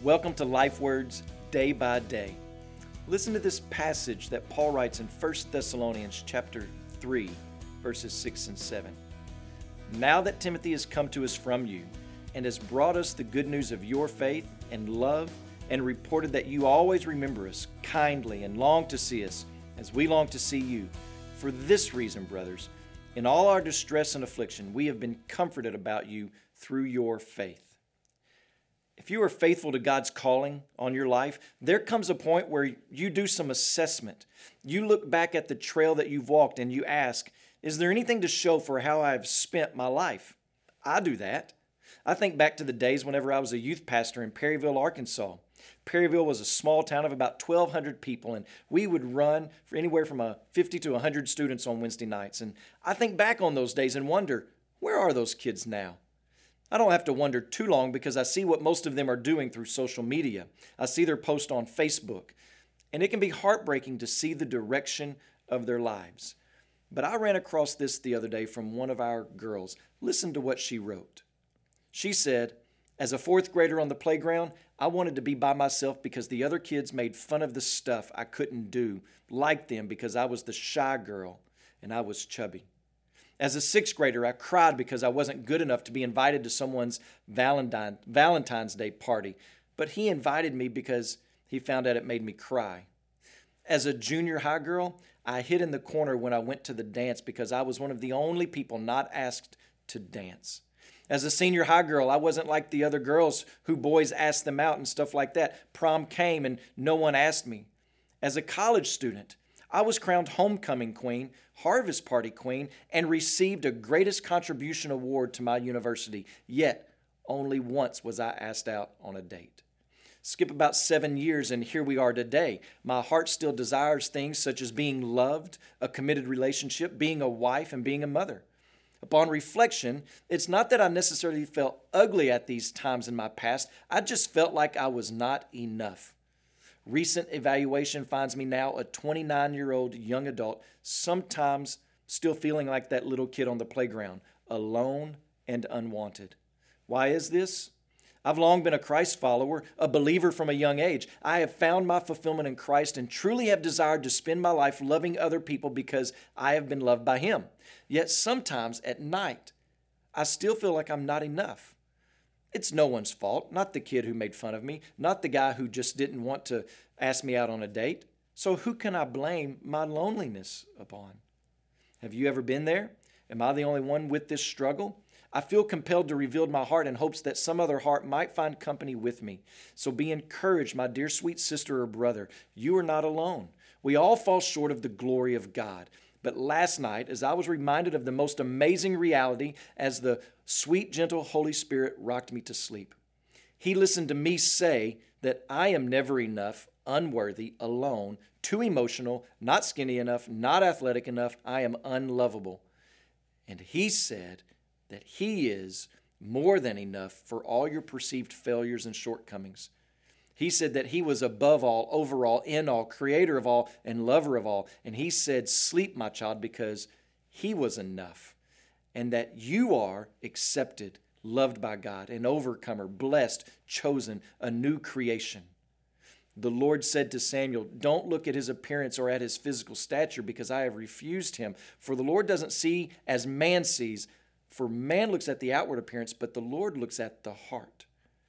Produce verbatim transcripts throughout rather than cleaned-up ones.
Welcome to Life Words Day by Day. Listen to this passage that Paul writes in First Thessalonians chapter three, verses six and seven. Now that Timothy has come to us from you and has brought us the good news of your faith and love and reported that you always remember us kindly and long to see us as we long to see you. For this reason, brothers, in all our distress and affliction, we have been comforted about you through your faith. If you are faithful to God's calling on your life, there comes a point where you do some assessment. You look back at the trail that you've walked and you ask, is there anything to show for how I've spent my life? I do that. I think back to the days whenever I was a youth pastor in Perryville, Arkansas. Perryville was a small town of about twelve hundred people, and we would run for anywhere from a fifty to one hundred students on Wednesday nights. And I think back on those days and wonder, where are those kids now? I don't have to wonder too long because I see what most of them are doing through social media. I see their posts on Facebook, and it can be heartbreaking to see the direction of their lives. But I ran across this the other day from one of our girls. Listen to what she wrote. She said, as a fourth grader on the playground, I wanted to be by myself because the other kids made fun of the stuff I couldn't do, like them because I was the shy girl and I was chubby. As a sixth grader, I cried because I wasn't good enough to be invited to someone's Valentine, Valentine's Day party, but he invited me because he found out it made me cry. As a junior high girl, I hid in the corner when I went to the dance because I was one of the only people not asked to dance. As a senior high girl, I wasn't like the other girls who boys asked them out and stuff like that. Prom came and no one asked me. As a college student, I was crowned homecoming queen, harvest party queen, and received a greatest contribution award to my university. Yet, only once was I asked out on a date. Skip about seven years and here we are today. My heart still desires things such as being loved, a committed relationship, being a wife, and being a mother. Upon reflection, it's not that I necessarily felt ugly at these times in my past. I just felt like I was not enough. Recent evaluation finds me now a twenty-nine-year-old young adult, sometimes still feeling like that little kid on the playground, alone and unwanted. Why is this? I've long been a Christ follower, a believer from a young age. I have found my fulfillment in Christ and truly have desired to spend my life loving other people because I have been loved by Him. Yet sometimes at night, I still feel like I'm not enough. It's no one's fault, not the kid who made fun of me, not the guy who just didn't want to ask me out on a date. So who can I blame my loneliness upon? Have you ever been there? Am I the only one with this struggle? I feel compelled to reveal my heart in hopes that some other heart might find company with me. So be encouraged, my dear sweet sister or brother. You are not alone. We all fall short of the glory of God. But last night, as I was reminded of the most amazing reality as the sweet, gentle Holy Spirit rocked me to sleep, He listened to me say that I am never enough, unworthy, alone, too emotional, not skinny enough, not athletic enough, I am unlovable. And He said that He is more than enough for all your perceived failures and shortcomings. He said that He was above all, over all, in all, creator of all, and lover of all. And He said, sleep, my child, because He was enough. And that you are accepted, loved by God, an overcomer, blessed, chosen, a new creation. The Lord said to Samuel, don't look at his appearance or at his physical stature, because I have refused him. For the Lord doesn't see as man sees. For man looks at the outward appearance, but the Lord looks at the heart.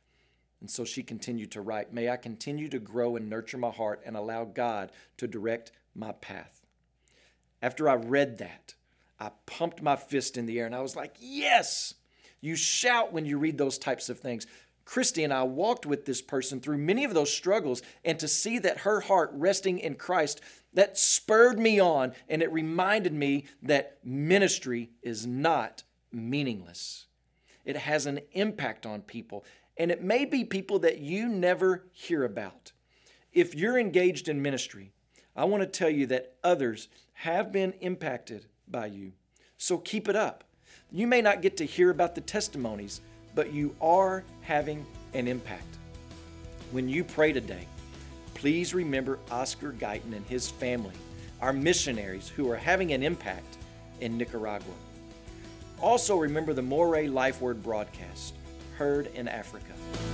And so she continued to write, may I continue to grow and nurture my heart and allow God to direct my path. After I read that, I pumped my fist in the air and I was like, yes! You shout when you read those types of things. Christy and I walked with this person through many of those struggles, and to see that her heart resting in Christ, that spurred me on, and it reminded me that ministry is not meaningless. It has an impact on people. And it may be people that you never hear about. If you're engaged in ministry, I want to tell you that others have been impacted by you. So keep it up. You may not get to hear about the testimonies, but you are having an impact. When you pray today, please remember Oscar Guyton and his family, our missionaries who are having an impact in Nicaragua. Also remember the Moray Life Word broadcast, heard in Africa.